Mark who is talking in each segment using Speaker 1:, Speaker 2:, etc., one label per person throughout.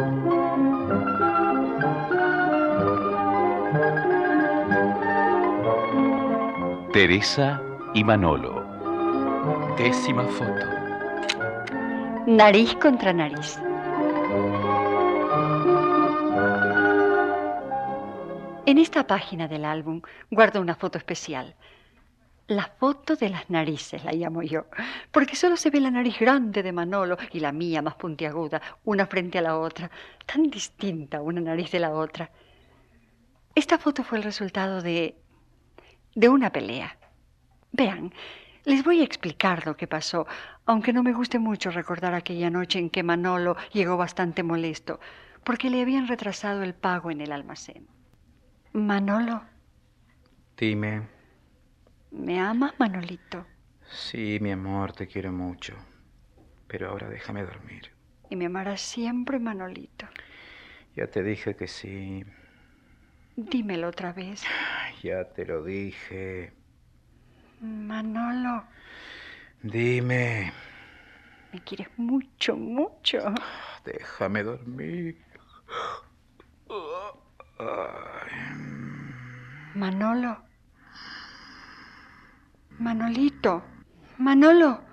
Speaker 1: Teresa y Manolo. 10ª foto.
Speaker 2: Nariz contra nariz. En esta página del álbum guardo una foto especial. La foto de las narices la llamo yo, porque solo se ve la nariz grande de Manolo y la mía más puntiaguda, una frente a la otra, tan distinta una nariz de la otra. Esta foto fue el resultado de una pelea. Vean, les voy a explicar lo que pasó, aunque no me guste mucho recordar aquella noche en que Manolo llegó bastante molesto, porque le habían retrasado el pago en el almacén. Manolo.
Speaker 3: Dime.
Speaker 2: ¿Me amas, Manolito?
Speaker 3: Sí, mi amor, te quiero mucho. Pero ahora déjame dormir.
Speaker 2: ¿Y me amarás siempre, Manolito?
Speaker 3: Ya te dije que sí.
Speaker 2: Dímelo otra vez.
Speaker 3: Ya te lo dije.
Speaker 2: Manolo.
Speaker 3: Dime.
Speaker 2: Me quieres mucho, mucho.
Speaker 3: Déjame dormir.
Speaker 2: Manolo. Manolito. Manolo.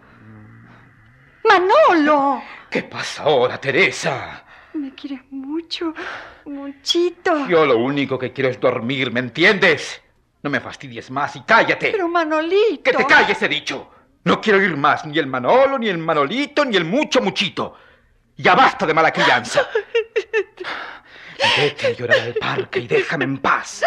Speaker 2: ¡Manolo!
Speaker 3: ¿Qué pasa ahora, Teresa?
Speaker 2: Me quieres mucho, muchito.
Speaker 3: Yo lo único que quiero es dormir, ¿me entiendes? No me fastidies más y cállate.
Speaker 2: Pero Manolito.
Speaker 3: ¡Que te calles, he dicho! No quiero oír más ni el Manolo, ni el Manolito, ni el mucho muchito. Ya basta de mala crianza. Vete a llorar al parque y déjame en paz.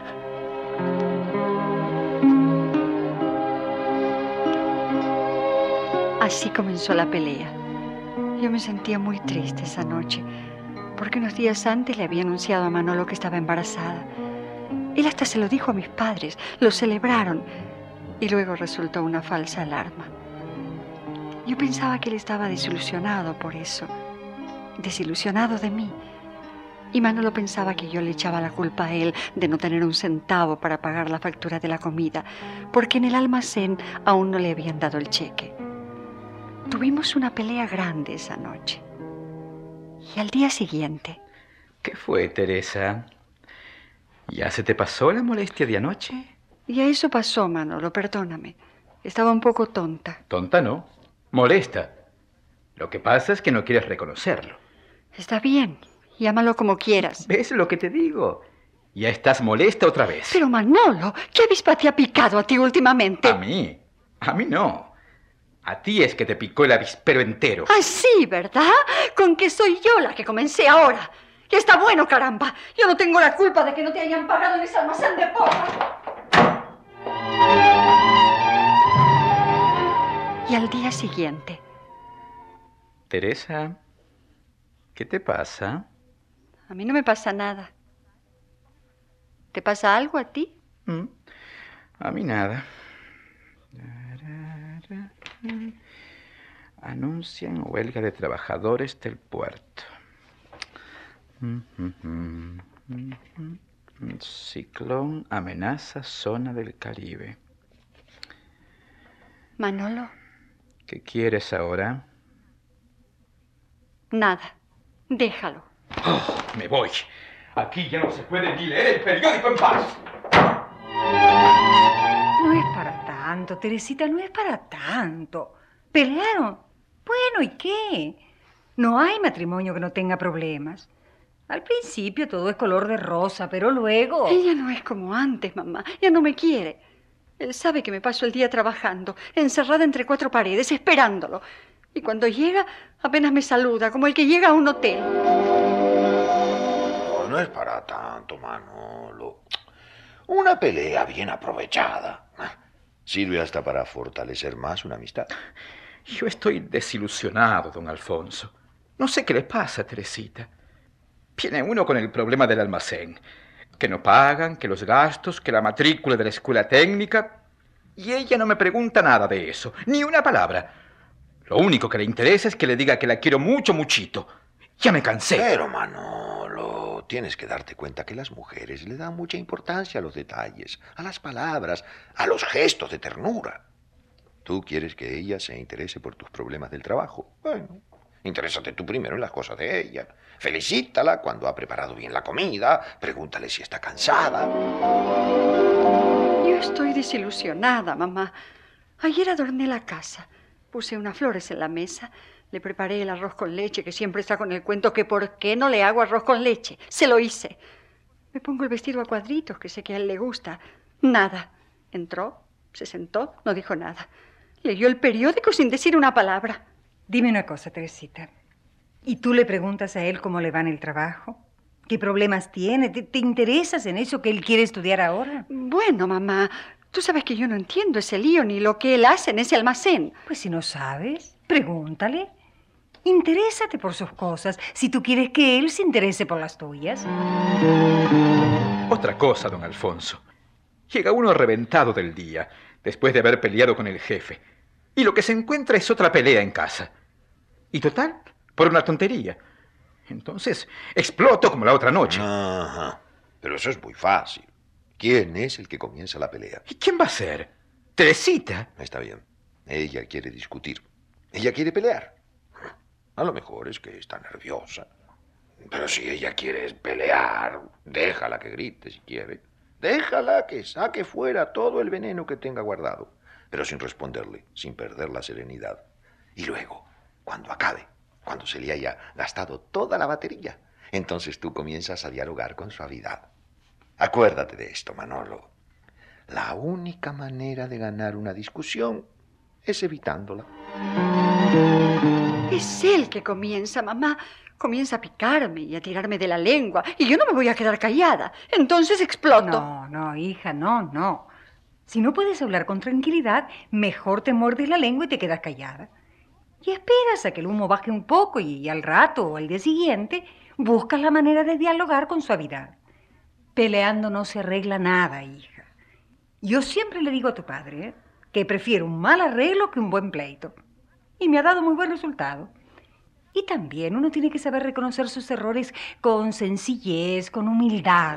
Speaker 2: Así comenzó la pelea. Yo me sentía muy triste esa noche, porque unos días antes le había anunciado a Manolo que estaba embarazada. Él hasta se lo dijo a mis padres, lo celebraron, y luego resultó una falsa alarma. Yo pensaba que él estaba desilusionado por eso, desilusionado de mí. Y Manolo pensaba que yo le echaba la culpa a él de no tener un centavo para pagar la factura de la comida, porque en el almacén aún no le habían dado el cheque. Tuvimos una pelea grande esa noche. Y al día siguiente...
Speaker 3: ¿Qué fue, Teresa? ¿Ya se te pasó la molestia de anoche?
Speaker 2: Y a eso pasó, Manolo, perdóname. Estaba un poco tonta.
Speaker 3: Tonta no, molesta. Lo que pasa es que no quieres reconocerlo.
Speaker 2: Está bien, llámalo como quieras.
Speaker 3: ¿Ves lo que te digo? Ya estás molesta otra vez.
Speaker 2: Pero Manolo, ¿qué avispa te ha picado a ti últimamente?
Speaker 3: ¿A mí? A mí no. A ti es que te picó el avispero entero.
Speaker 2: Ah, sí, ¿verdad? Con que soy yo la que comencé ahora. Y está bueno, caramba. Yo no tengo la culpa de que no te hayan pagado en ese almacén de porra. Y al día siguiente...
Speaker 3: Teresa, ¿qué te pasa?
Speaker 2: A mí no me pasa nada. ¿Te pasa algo a ti?
Speaker 3: A mí nada. Anuncian huelga de trabajadores del puerto. Ciclón amenaza zona del Caribe.
Speaker 2: Manolo.
Speaker 3: ¿Qué quieres ahora?
Speaker 2: Nada. Déjalo.
Speaker 3: Oh, me voy. Aquí ya no se puede ni leer el periódico en paz.
Speaker 4: No es para tanto, Teresita, no es para tanto. ¿Pelearon? Bueno, ¿y qué? No hay matrimonio que no tenga problemas. Al principio todo es color de rosa, pero luego...
Speaker 2: Ella no es como antes, mamá. Ya no me quiere. Él sabe que me paso el día trabajando, encerrada entre 4 paredes, esperándolo. Y cuando llega, apenas me saluda, como el que llega a un hotel.
Speaker 5: No es para tanto, Manolo. Una pelea bien aprovechada sirve hasta para fortalecer más una amistad.
Speaker 3: Yo estoy desilusionado, don Alfonso. No sé qué le pasa a Teresita. Viene uno con el problema del almacén. Que no pagan, que los gastos, que la matrícula de la escuela técnica. Y ella no me pregunta nada de eso, ni una palabra. Lo único que le interesa es que le diga que la quiero mucho, muchito. Ya me cansé.
Speaker 5: Pero, Manolo, tienes que darte cuenta que las mujeres le dan mucha importancia a los detalles, a las palabras, a los gestos de ternura. Tú quieres que ella se interese por tus problemas del trabajo. Bueno, Interésate tú primero en las cosas de ella. Felicítala cuando ha preparado bien la comida. Pregúntale si está cansada.
Speaker 2: Yo estoy desilusionada, mamá. Ayer adorné la casa. Puse unas flores en la mesa. Le preparé el arroz con leche, que siempre está con el cuento que por qué no le hago arroz con leche. Se lo hice. Me pongo el vestido a cuadritos, que sé que a él le gusta. Nada. Entró, se sentó, no dijo nada. Leyó el periódico sin decir una palabra.
Speaker 4: Dime una cosa, Teresita. ¿Y tú le preguntas a él cómo le va en el trabajo? ¿Qué problemas tiene? ¿Te interesas en eso que él quiere estudiar ahora?
Speaker 2: Bueno, mamá, tú sabes que yo no entiendo ese lío ni lo que él hace en ese almacén.
Speaker 4: Pues si no sabes, pregúntale. Interésate por sus cosas, si tú quieres que él se interese por las tuyas.
Speaker 3: Otra cosa, don Alfonso. Llega uno reventado del día, después de haber peleado con el jefe. Y lo que se encuentra es otra pelea en casa. Y total, por una tontería. Entonces, exploto como la otra noche.
Speaker 5: Ajá. Pero eso es muy fácil. ¿Quién es el que comienza la pelea?
Speaker 3: ¿Y quién va a ser? ¿Teresita?
Speaker 5: Está bien. Ella quiere discutir. Ella quiere pelear. A lo mejor es que está nerviosa. Pero si ella quiere pelear, déjala que grite si quiere. Déjala que saque fuera todo el veneno que tenga guardado. Pero sin responderle, sin perder la serenidad. Y luego, cuando acabe, cuando se le haya gastado toda la batería, entonces tú comienzas a dialogar con suavidad. Acuérdate de esto, Manolo. La única manera de ganar una discusión es evitándola.
Speaker 2: Es él que comienza, mamá. Comienza a picarme y a tirarme de la lengua. Y yo no me voy a quedar callada. Entonces exploto.
Speaker 4: No, hija, no. Si no puedes hablar con tranquilidad, mejor te muerdes la lengua y te quedas callada. Y esperas a que el humo baje un poco y al rato o al día siguiente buscas la manera de dialogar con suavidad. Peleando no se arregla nada, hija. Yo siempre le digo a tu padre que prefiero un mal arreglo que un buen pleito. Y me ha dado muy buen resultado. Y también uno tiene que saber reconocer sus errores con sencillez, con humildad.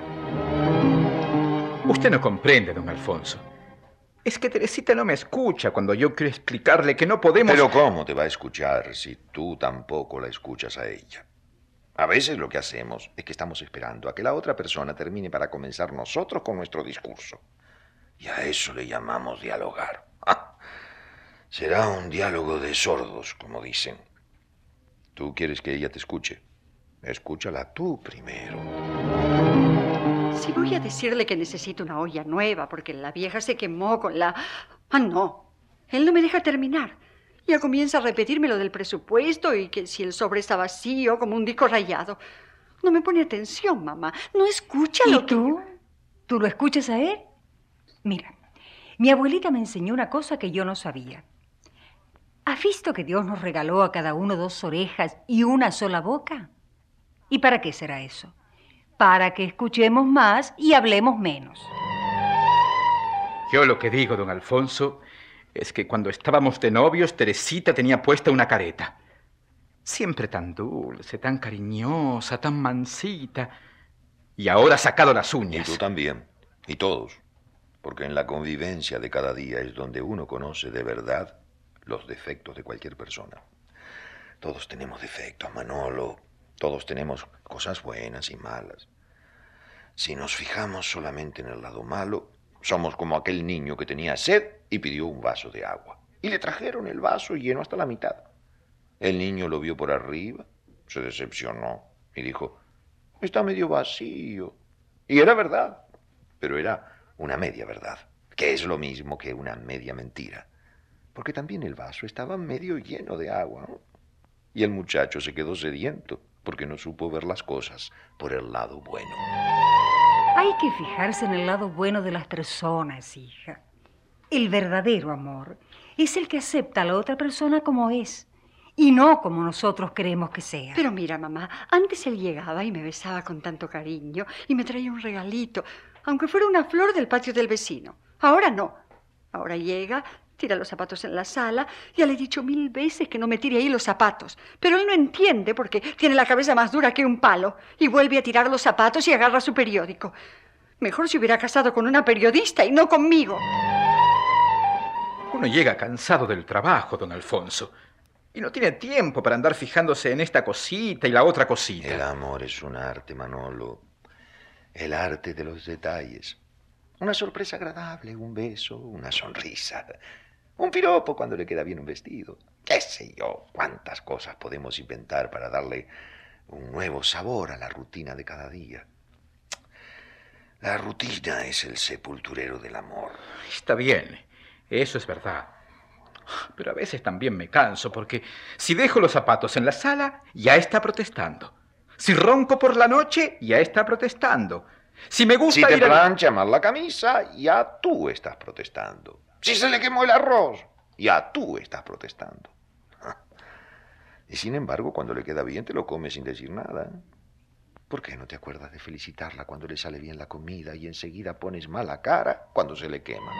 Speaker 3: Usted no comprende, don Alfonso. Es que Teresita no me escucha cuando yo quiero explicarle que no podemos...
Speaker 5: Pero ¿cómo te va a escuchar si tú tampoco la escuchas a ella? A veces lo que hacemos es que estamos esperando a que la otra persona termine para comenzar nosotros con nuestro discurso. Y a eso le llamamos dialogar. ¡Ah! Será un diálogo de sordos, como dicen. ¿Tú quieres que ella te escuche? Escúchala tú primero.
Speaker 2: Si voy a decirle que necesito una olla nueva porque la vieja se quemó con la... Ah, no. Él no me deja terminar. Ya comienza a repetirme lo del presupuesto y que si el sobre está vacío como un disco rayado. No me pone atención, mamá. No escucha lo que...
Speaker 4: ¿Y tú? ¿Tú lo escuchas a él? Mira, mi abuelita me enseñó una cosa que yo no sabía. ¿Has visto que Dios nos regaló a cada uno 2 orejas y una sola boca? ¿Y para qué será eso? Para que escuchemos más y hablemos menos.
Speaker 3: Yo lo que digo, don Alfonso, es que cuando estábamos de novios, Teresita tenía puesta una careta. Siempre tan dulce, tan cariñosa, tan mansita. Y ahora ha sacado las uñas.
Speaker 5: Y tú también. Y todos. Porque en la convivencia de cada día es donde uno conoce de verdad los defectos de cualquier persona. Todos tenemos defectos, Manolo. Todos tenemos cosas buenas y malas. Si nos fijamos solamente en el lado malo, somos como aquel niño que tenía sed y pidió un vaso de agua. Y le trajeron el vaso lleno hasta la mitad. El niño lo vio por arriba, se decepcionó y dijo, está medio vacío. Y era verdad, pero era una media verdad, que es lo mismo que una media mentira. Porque también el vaso estaba medio lleno de agua, ¿no? Y el muchacho se quedó sediento porque no supo ver las cosas por el lado bueno.
Speaker 4: Hay que fijarse en el lado bueno de las personas, hija. El verdadero amor es el que acepta a la otra persona como es y no como nosotros queremos que sea.
Speaker 2: Pero mira, mamá, antes él llegaba y me besaba con tanto cariño y me traía un regalito, aunque fuera una flor del patio del vecino. Ahora no. Ahora llega, tira los zapatos en la sala. Ya le he dicho 1000 veces que no me tire ahí los zapatos. Pero él no entiende porque tiene la cabeza más dura que un palo. Y vuelve a tirar los zapatos y agarra su periódico. Mejor se hubiera casado con una periodista y no conmigo.
Speaker 3: Uno llega cansado del trabajo, don Alfonso. Y no tiene tiempo para andar fijándose en esta cosita y la otra cosita.
Speaker 5: El amor es un arte, Manolo. El arte de los detalles. Una sorpresa agradable, un beso, una sonrisa. Un piropo cuando le queda bien un vestido. Qué sé yo, cuántas cosas podemos inventar para darle un nuevo sabor a la rutina de cada día. La rutina es el sepulturero del amor.
Speaker 3: Está bien, eso es verdad. Pero a veces también me canso porque si dejo los zapatos en la sala, ya está protestando. Si ronco por la noche, ya está protestando. Si me gusta
Speaker 5: Si te
Speaker 3: ir a...
Speaker 5: plancha mal la camisa, ya tú estás protestando. Si se le quemó el arroz, ya tú estás protestando. Y sin embargo, cuando le queda bien, te lo comes sin decir nada. ¿Por qué no te acuerdas de felicitarla cuando le sale bien la comida y enseguida pones mala cara cuando se le quema?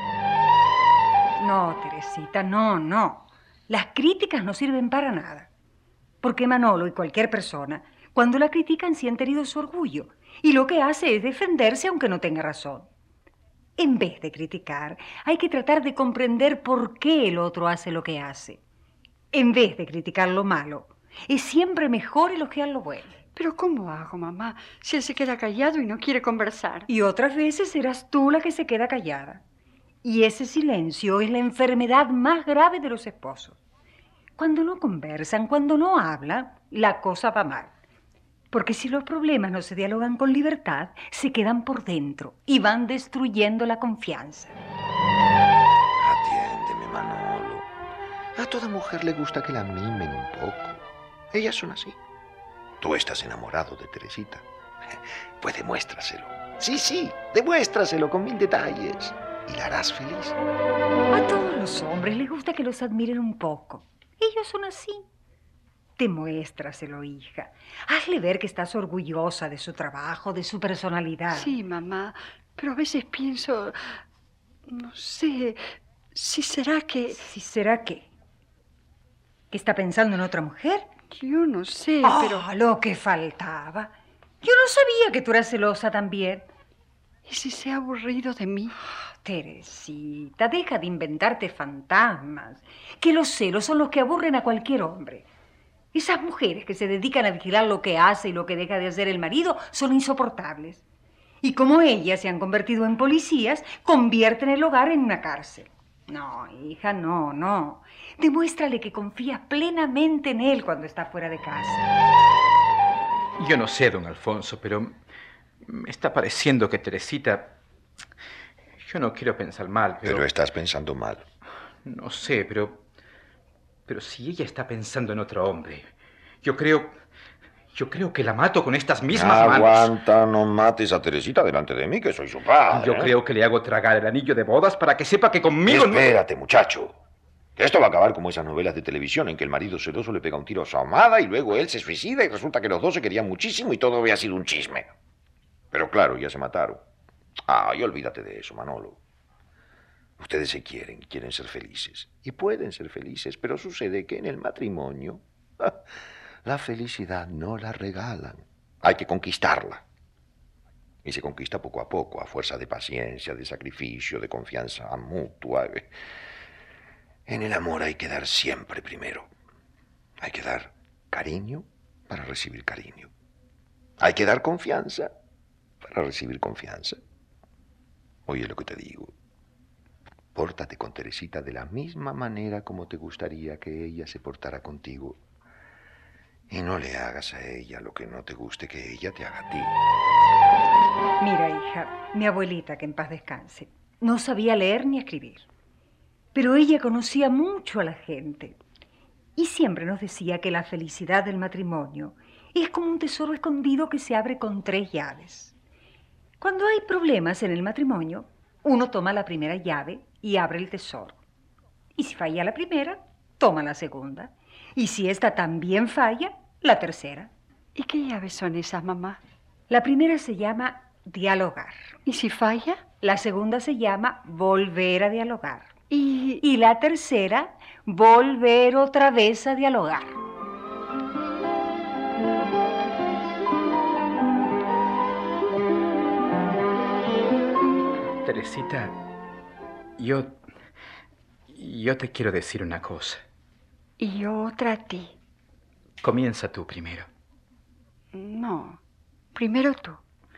Speaker 4: No, Teresita, no. Las críticas no sirven para nada. Porque Manolo y cualquier persona, cuando la critican, siente herido su orgullo. Y lo que hace es defenderse aunque no tenga razón. En vez de criticar, hay que tratar de comprender por qué el otro hace lo que hace. En vez de criticar lo malo, es siempre mejor elogiar lo bueno.
Speaker 2: Pero ¿cómo hago, mamá, si él se queda callado y no quiere conversar?
Speaker 4: Y otras veces serás tú la que se queda callada. Y ese silencio es la enfermedad más grave de los esposos. Cuando no conversan, cuando no hablan, la cosa va mal. Porque si los problemas no se dialogan con libertad, se quedan por dentro y van destruyendo la confianza.
Speaker 5: Atiéndeme, Manolo. A toda mujer le gusta que la mimen un poco. Ellas son así. Tú estás enamorado de Teresita. Pues demuéstraselo. Sí, demuéstraselo con 1000 detalles. Y la harás feliz.
Speaker 4: A todos los hombres les gusta que los admiren un poco. Ellos son así. Demuéstraselo, hija. Hazle ver que estás orgullosa de su trabajo, de su personalidad.
Speaker 2: Sí, mamá, pero a veces pienso, no sé, si será que...
Speaker 4: ¿Si será qué? ¿Que está pensando en otra mujer?
Speaker 2: Yo no sé, pero...
Speaker 4: Lo que faltaba. Yo no sabía que tú eras celosa también.
Speaker 2: ¿Y si se ha aburrido de mí?
Speaker 4: Teresita, deja de inventarte fantasmas. Que los celos son los que aburren a cualquier hombre. Esas mujeres que se dedican a vigilar lo que hace y lo que deja de hacer el marido son insoportables. Y como ellas se han convertido en policías, convierten el hogar en una cárcel. No, hija, no. Demuéstrale que confías plenamente en él cuando está fuera de casa.
Speaker 3: Yo no sé, don Alfonso, pero me está pareciendo que Teresita... Yo no quiero pensar mal,
Speaker 5: Pero estás pensando mal.
Speaker 3: No sé, pero si ella está pensando en otro hombre, yo creo que la mato con estas mismas manos.
Speaker 5: Aguanta, no mates a Teresita delante de mí, que soy su padre.
Speaker 3: Yo creo que le hago tragar el anillo de bodas para que sepa que conmigo
Speaker 5: Espérate, muchacho. Esto va a acabar como esas novelas de televisión en que el marido celoso le pega un tiro a su amada y luego él se suicida y resulta que los dos se querían muchísimo y todo había sido un chisme. Pero claro, ya se mataron. Y olvídate de eso, Manolo. Ustedes se quieren ser felices. Y pueden ser felices, pero sucede que en el matrimonio la felicidad no la regalan. Hay que conquistarla. Y se conquista poco a poco, a fuerza de paciencia, de sacrificio, de confianza mutua. En el amor hay que dar siempre primero. Hay que dar cariño para recibir cariño. Hay que dar confianza para recibir confianza. Oye lo que te digo. Pórtate con Teresita de la misma manera como te gustaría que ella se portara contigo. Y no le hagas a ella lo que no te guste que ella te haga a ti.
Speaker 4: Mira, hija, mi abuelita, que en paz descanse, no sabía leer ni escribir. Pero ella conocía mucho a la gente. Y siempre nos decía que la felicidad del matrimonio es como un tesoro escondido que se abre con 3 llaves. Cuando hay problemas en el matrimonio, uno toma la primera llave y abre el tesoro. Y si falla la primera, toma la segunda. Y si esta también falla, la tercera.
Speaker 2: ¿Y qué llaves son esas, mamá?
Speaker 4: La primera se llama dialogar.
Speaker 2: ¿Y si falla?
Speaker 4: La segunda se llama volver a dialogar.
Speaker 2: Y
Speaker 4: Y la tercera, volver otra vez a dialogar.
Speaker 3: Teresita, yo te quiero decir una cosa.
Speaker 2: y otra a ti.
Speaker 3: Comienza tú primero.
Speaker 2: No, primero tú.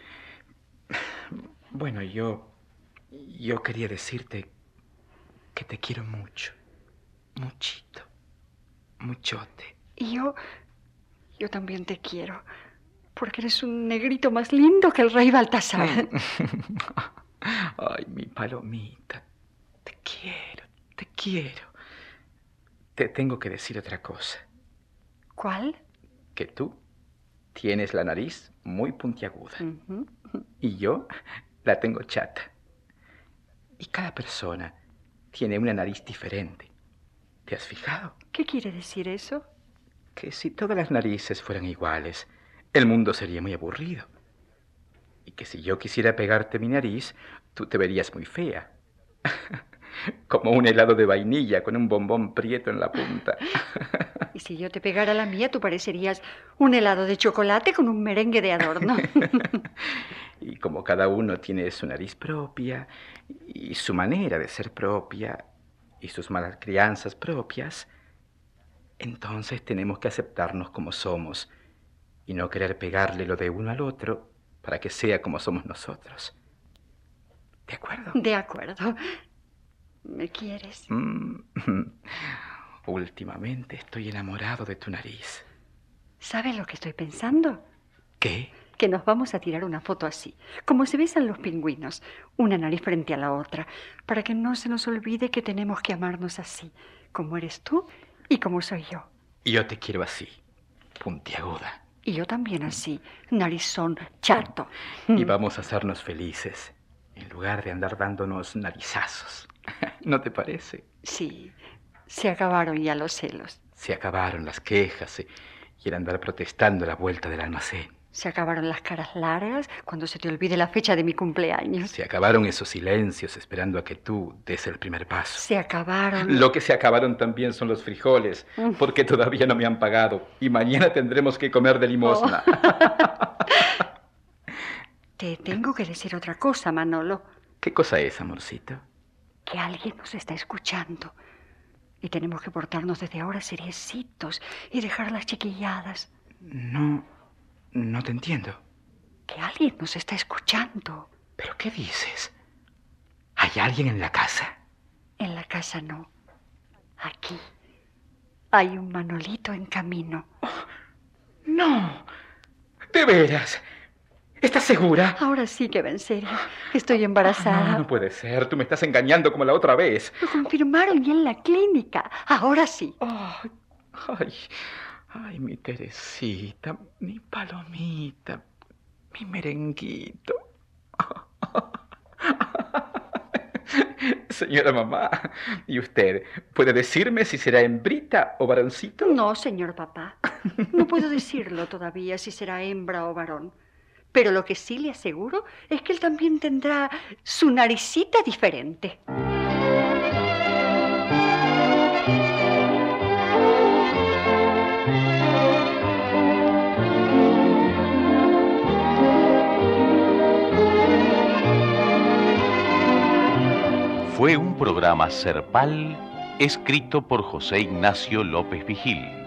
Speaker 3: Bueno, yo quería decirte que te quiero mucho. Muchito. Muchote.
Speaker 2: Y yo también te quiero, porque eres un negrito más lindo que el rey Baltasar.
Speaker 3: Ay, mi palomita. Te quiero, te quiero. Te tengo que decir otra cosa.
Speaker 2: ¿Cuál?
Speaker 3: Que tú tienes la nariz muy puntiaguda.
Speaker 2: Ujú.
Speaker 3: Y yo la tengo chata. Y cada persona tiene una nariz diferente. ¿Te has fijado?
Speaker 2: ¿Qué quiere decir eso?
Speaker 3: Que si todas las narices fueran iguales, el mundo sería muy aburrido. Y que si yo quisiera pegarte mi nariz, tú te verías muy fea. Como un helado de vainilla con un bombón prieto en la punta.
Speaker 2: Y si yo te pegara la mía, tú parecerías un helado de chocolate con un merengue de adorno.
Speaker 3: Y como cada uno tiene su nariz propia, y su manera de ser propia, y sus malas crianzas propias, entonces tenemos que aceptarnos como somos, y no querer pegarle lo de uno al otro para que sea como somos nosotros. ¿De acuerdo?
Speaker 2: De acuerdo. ¿Me quieres?
Speaker 3: Últimamente estoy enamorado de tu nariz.
Speaker 2: ¿Sabes lo que estoy pensando?
Speaker 3: ¿Qué?
Speaker 2: Que nos vamos a tirar una foto así, como se besan los pingüinos, una nariz frente a la otra, para que no se nos olvide que tenemos que amarnos así, como eres tú y como soy yo.
Speaker 3: Yo te quiero así, puntiaguda.
Speaker 2: Y yo también así, narizón, chato.
Speaker 3: Y vamos a hacernos felices, en lugar de andar dándonos narizazos. ¿No te parece?
Speaker 2: Sí, se acabaron ya los celos.
Speaker 3: Se acabaron las quejas y el andar protestando a la vuelta del almacén.
Speaker 2: Se acabaron las caras largas cuando se te olvide la fecha de mi cumpleaños.
Speaker 3: Se acabaron esos silencios esperando a que tú des el primer paso.
Speaker 2: Se acabaron...
Speaker 3: Lo que se acabaron también son los frijoles, porque todavía no me han pagado y mañana tendremos que comer de limosna.
Speaker 2: Te tengo que decir otra cosa, Manolo.
Speaker 3: ¿Qué cosa es, amorcito?
Speaker 2: Que alguien nos está escuchando. Y tenemos que portarnos desde ahora seriecitos y dejar las chiquilladas.
Speaker 3: No te entiendo.
Speaker 2: Que alguien nos está escuchando.
Speaker 3: ¿Pero qué dices? ¿Hay alguien en la casa?
Speaker 2: En la casa no. Aquí. Hay un Manolito en camino.
Speaker 3: Oh, no. ¿De veras? ¿Estás segura?
Speaker 2: Ahora sí que va en serio. Estoy embarazada.
Speaker 3: No puede ser. Tú me estás engañando como la otra vez.
Speaker 2: Lo confirmaron ya en la clínica. Ahora sí.
Speaker 3: Ay, mi Teresita, mi palomita, mi merenguito. Señora mamá, ¿y usted puede decirme si será hembrita o varoncito?
Speaker 2: No, señor papá. No puedo decirlo todavía si será hembra o varón. Pero lo que sí le aseguro es que él también tendrá su naricita diferente.
Speaker 1: Fue un programa Serpal escrito por José Ignacio López Vigil.